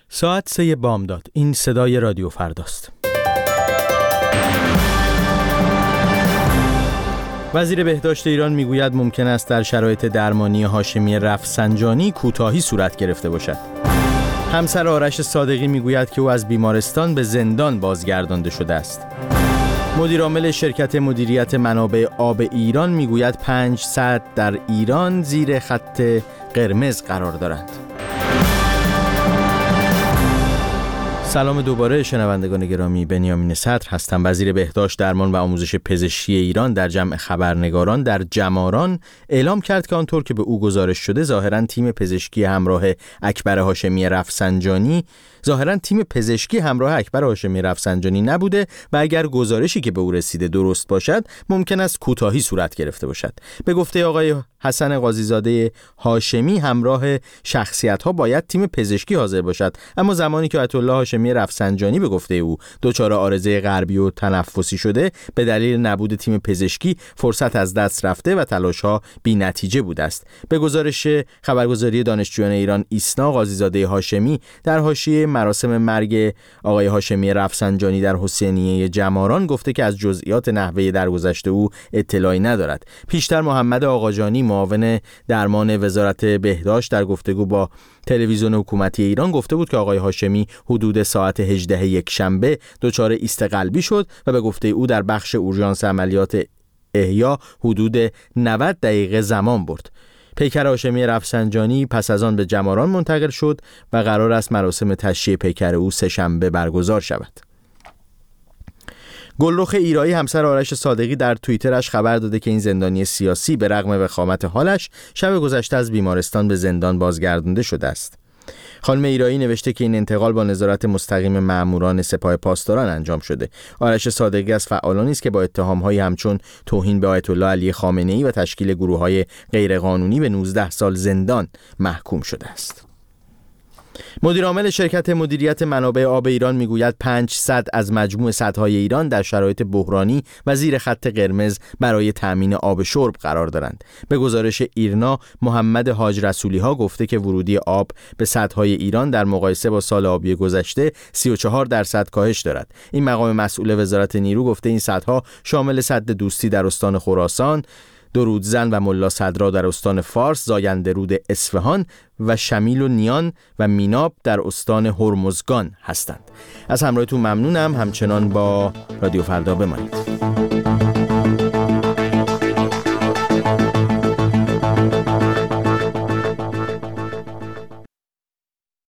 ساعت 3 بامداد. این صدای رادیو فرداست. وزیر بهداشت ایران میگوید ممکن است در شرایط درمانی هاشمی رفسنجانی کوتاهی صورت گرفته باشد. همسر آرش صادقی میگوید که او از بیمارستان به زندان بازگردانده شده است. مدیر عامل شرکت مدیریت منابع آب ایران میگوید 5 سد در ایران زیر خط قرمز قرار دارند. سلام دوباره شنوندگان گرامی، بنیامین صدر هستم. وزیر بهداشت، درمان و آموزش پزشکی ایران در جمع خبرنگاران در جماران اعلام کرد که آنطور که به او گزارش شده ظاهراً تیم پزشکی همراه اکبر هاشمی رفسنجانی نبوده و اگر گزارشی که به او رسیده درست باشد ممکن است کوتاهی صورت گرفته باشد. به گفته آقای حسن قاضی‌زاده هاشمی همراه شخصیت‌ها باید تیم پزشکی حاضر باشد، اما زمانی که آیت الله هاشمی رفسنجانی به گفته او دچار عارضه قلبی و تنفسی شده، به دلیل نبود تیم پزشکی فرصت از دست رفته و تلاش‌ها بی‌نتیجه بوده است. به گزارش خبرگزاری دانشجویان ایران ایسنا، قاضی‌زاده هاشمی در حاشیه مراسم مرگ آقای هاشمی رفسنجانی در حسینیه جماران گفته که از جزئیات نحوه درگذشت او اطلاعی ندارد. پیشتر محمد آقاجانی، معاون درمان وزارت بهداشت، در گفتگو با تلویزیون حکومتی ایران گفته بود که آقای هاشمی حدود ساعت 18 یکشنبه دچار ایست قلبی شد و به گفته او در بخش اورژانس عملیات احیا حدود 90 دقیقه زمان برد. پیکر هاشمی رفسنجانی پس از آن به جماران منتقل شد و قرار است مراسم تشییع پیکر او سه‌شنبه برگزار شود. گلرخ ایرایی، همسر آرش صادقی، در توییترش خبر داده که این زندانی سیاسی به رغم وخامت حالش شب گذشته از بیمارستان به زندان بازگردانده شده است. خانم ایرایی نوشته که این انتقال با نظارت مستقیم ماموران سپاه پاسداران انجام شده. آرش صادقی از فعالانی است که با اتهام‌های همچون توهین به آیت الله علی خامنه‌ای و تشکیل گروه‌های غیرقانونی به 19 سال زندان محکوم شده است. مدیر عامل شرکت مدیریت منابع آب ایران میگوید 5 سد از مجموع سدهای ایران در شرایط بحرانی و زیر خط قرمز برای تأمین آب شرب قرار دارند. به گزارش ایرنا، محمد حاج رسولی ها گفته که ورودی آب به سدهای ایران در مقایسه با سال آبی گذشته 34% کاهش دارد. این مقام مسئول وزارت نیرو گفته این سدها شامل سد دوستی در استان خراسان، درودزن و ملا صدرا در استان فارس، زاینده رود اصفهان و شمیل و نیان و میناب در استان هرمزگان هستند. از همراهیتون ممنونم. همچنان با رادیو فردا بمانید.